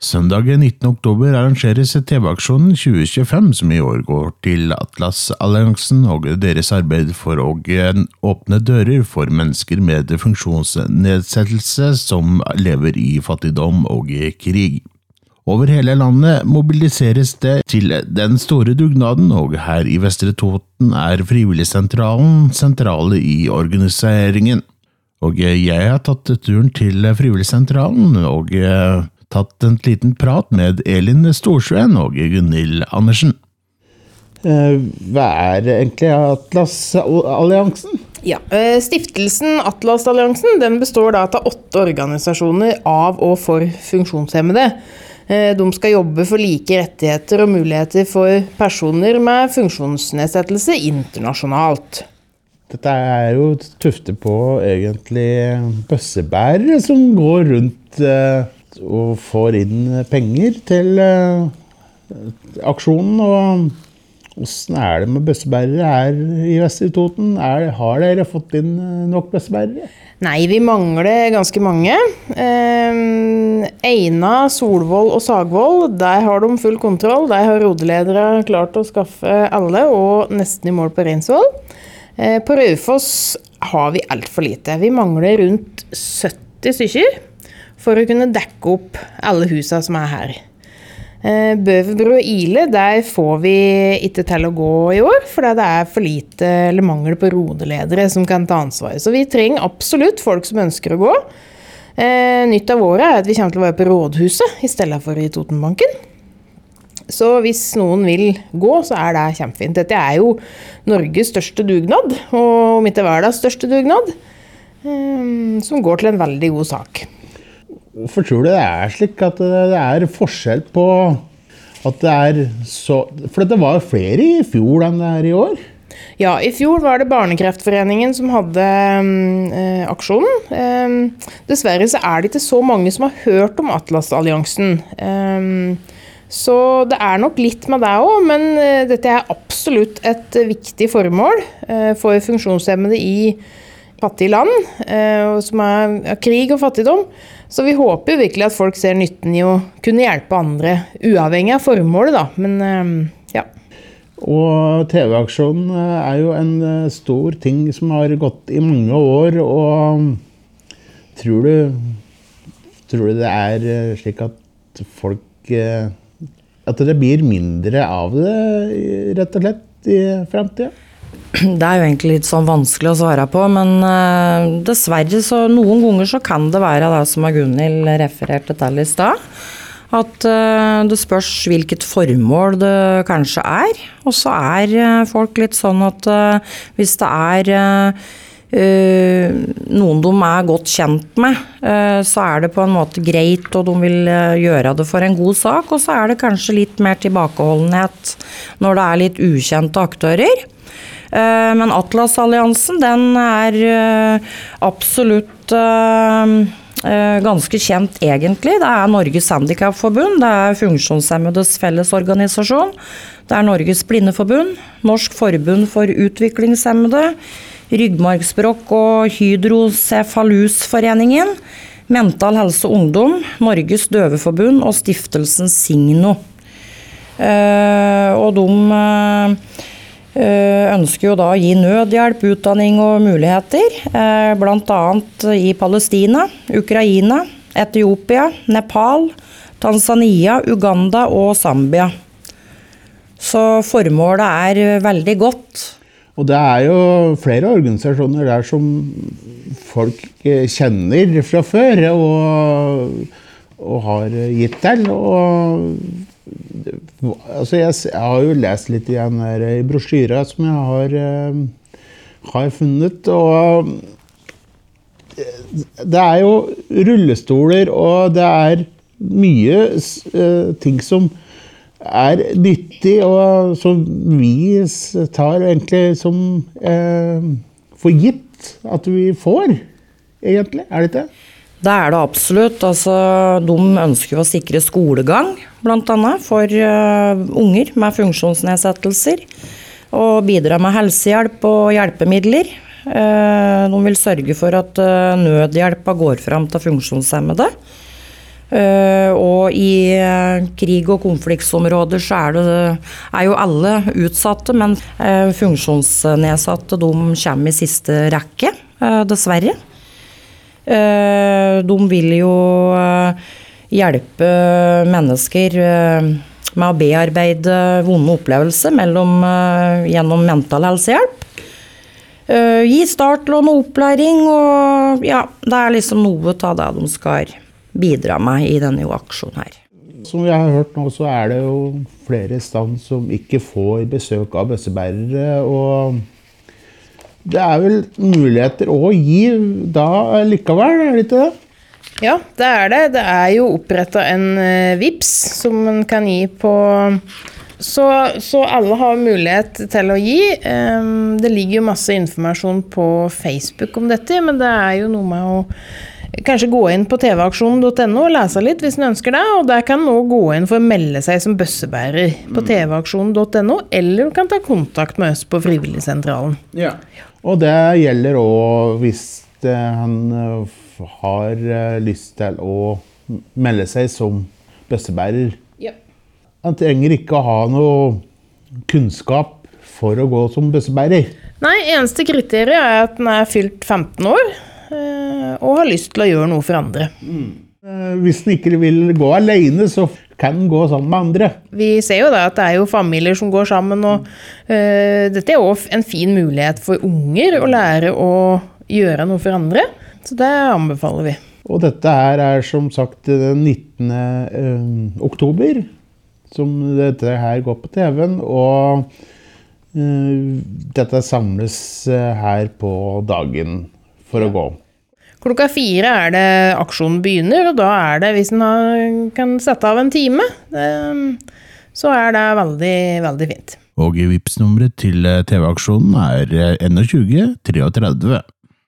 Søndagen 19. oktober arrangeres TV-aksjonen 2025, som i år går til Atlas-alliansen og deres arbeid for å åpne dører for mennesker med funksjonsnedsettelse som lever i fattigdom og krig. Over hele landet mobiliseres det til den store dugnaden, og her i Vestre Toten Frivilligsentralen sentrale i organiseringen. Og jeg har tatt turen til Frivilligsentralen og tatt en liten prat med Elin Storsveen og Gunhild Andersen. Hva egentlig Atlas-alliansen? Ja, Stiftelsen Atlas-alliansen den består da av 8 organisasjoner av og for funksjonshemmede. De skal jobbe for like rettigheter og muligheter for personer med funksjonsnedsettelse internasjonalt. Dette jo tuftet på egentlig bøssebærere som går rundt og får inn penger til aksjonen. Og hvordan det med bøssebærere her i Vestre Toten? Har dere fått inn nok bøssebærere? Nei, vi mangler ganske mange. Eina, Solvoll og Sagvoll, der har de full kontroll. Der har rodeledere klart å skaffe alle, og nesten i mål på Reinsvoll. På Raufoss har vi alt for lite. Vi mangler rundt 70 stykker for å kunne dekke opp alle husa som her. Bøverbro og Ile, der får vi ikke til å gå i år, fordi det for lite eller mangel på rodeledere som kan ta ansvar. Så vi trenger absolutt folk som ønsker å gå. Nytt av året at vi kommer til å være på rådhuset i stedet for i Totenbanken. Så hvis noen vil gå, så det kjempefint. Dette jo Norges største dugnad, og om ikke verdens største dugnad, som går til en veldig god sak. Hvorfor tror du det slik at det forskjell på at det så... For det var flere i fjor enn det i år? Ja, i fjor var det Barnekreftforeningen som hadde aksjonen. Dessverre så det ikke så mange som har hørt om Atlas-alliansen. Så det nok litt med det også, men dette absolutt et viktig formål for funksjonshemmede i fattige land, som krig og fattigdom. Så vi håper jo virkelig at folk ser nytten i å kunne hjelpe andre, uavhengig av formålet da, men ja. Og TV-aksjonen jo en stor ting som har gått i mange år, og tror du det slik at folk, at det blir mindre av det, rett og slett, i fremtiden? Det jo egentlig litt sånn vanskelig å svare på, men dessverre så noen ganger så kan det være det som Gunhild refererte til i sted, at det spørs hvilket formål det kanskje og så folk litt sånn at hvis det noen de godt kjent med, så det på en måte greit, og de vil gjøre det for en god sak, og så det kanskje litt mer tilbakeholdenhet når det litt ukjente aktører. Men Atlas-alliansen, den absolutt ganske kjent egentlig. Det Norges Handicapforbund, det Funksjonshemmedes Fellesorganisasjon, det Norges Blindeforbund, Norsk Forbund for Utviklingshemmede, Ryggmargsbrokk og Hydrocefalusforeningen, Mental Helse og Ungdom, Norges Døveforbund og Stiftelsen Signo. Og de ønsker jo da å gi nødhjelp, utdanning og muligheter, blant annet i Palestina, Ukraina, Etiopia, Nepal, Tanzania, Uganda og Zambia. Så formålet veldig godt. Og det jo flere organisasjoner der som folk kjenner fra før og har gitt til, og altså jeg har jo lest litt igjen her i brosjyra som jeg har funnet, og det jo rullestoler, og det mye ting som nyttig, og som vi tar egentlig som for gitt at vi får, egentlig, det ikke? Det det absolutt. Altså, de ønsker å sikre skolegang, blant annet, for unger med funksjonsnedsettelser, og bidra med helsehjelp og hjelpemidler. De vil sørge for at nødhjelpa går fram til funksjonshemmede. Og i krig- og konfliktsområder så er jo alle utsatte, men funksjonsnedsatte de kommer i siste rekke, dessverre. De vil jo hjelpe mennesker med å bearbeide vonde opplevelser gjennom mental helsehjelp. Gi startlån og opplæring, og ja, det er liksom noe av det de skal bidra med i denne aksjonen her. Som vi har hørt nå, så er det jo flere stand som ikke får besøk av bøssebærere, og det er vel muligheter å gi da likevel, er det ikke det? Ja, det er det. Det er jo opprettet en VIPS som man kan gi på, så alle har mulighet til å gi. Det ligger jo masse informasjon på Facebook om dette, men det er jo noe med å kanskje gå inn på tvaksjonen.no og lese litt hvis man ønsker det, og der kan man også gå inn for å melde seg som bøssebærer på tvaksjonen.no, eller du kan ta kontakt med oss på Frivilligsentralen. Ja. Og det gjelder også hvis han har lyst til å melde seg som bøssebærer. Ja. Han trenger ikke å ha noe kunnskap for å gå som bøssebærer. Nei, eneste kriteriet er at den er fylt 15 år og har lyst til å gjøre noe for andre. Hvis den ikke vil gå alene, så kan den gå sammen med andre. Vi ser jo da at det er jo familier som går sammen, og dette er også en fin mulighet for unger å lære å gjøre noe for andre. Så det anbefaler vi. Og dette her er som sagt den 19. oktober, som dette her går på TV-en, og dette samles her på dagen for å gå. Klokka 4 er det aksjonen begynner, og da er det, hvis man kan sette av en time, så er det veldig, veldig fint. Og VIPS-nummeret til TV-aksjonen er 21 33.